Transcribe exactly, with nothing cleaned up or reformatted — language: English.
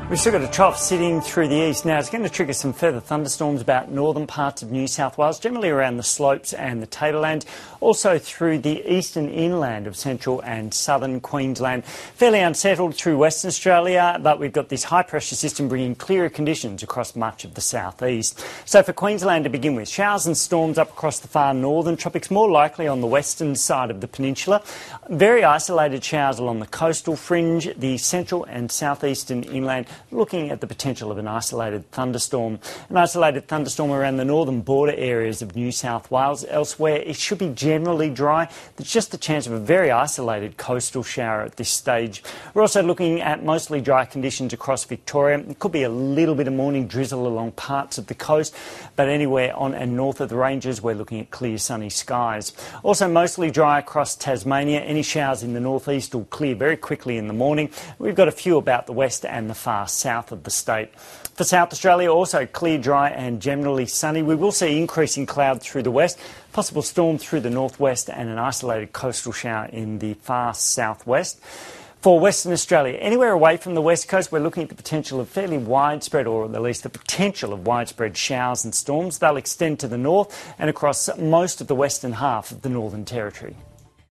We've still got a trough sitting through the east now. It's going to trigger some further thunderstorms about northern parts of New South Wales, generally around the slopes and the tableland, also through the eastern inland of central and southern Queensland. Fairly unsettled through Western Australia, but we've got this high pressure system bringing clearer conditions across much of the southeast. So for Queensland to begin with, showers and storms up across the far northern tropics, more likely on the western side of the peninsula. Very isolated showers along the coastal fringe, the central and southeastern inland, looking at the potential of an isolated thunderstorm. An isolated thunderstorm around the northern border areas of New South Wales. Elsewhere, it should be generally dry. There's just the chance of a very isolated coastal shower at this stage. We're also looking at mostly dry conditions across Victoria. It could be a little bit of morning drizzle along parts of the coast, but anywhere on and north of the ranges, we're looking at clear sunny skies. Also mostly dry across Tasmania. Any showers in the northeast will clear very quickly in the morning. We've got a few about the west and the far south of the state. For South Australia, also clear, dry and generally sunny. We will see increasing cloud through the west, possible storm through the northwest and an isolated coastal shower in the far southwest. For Western Australia, anywhere away from the west coast, we're looking at the potential of fairly widespread, or at least the potential of widespread showers and storms. They'll extend to the north and across most of the western half of the Northern Territory.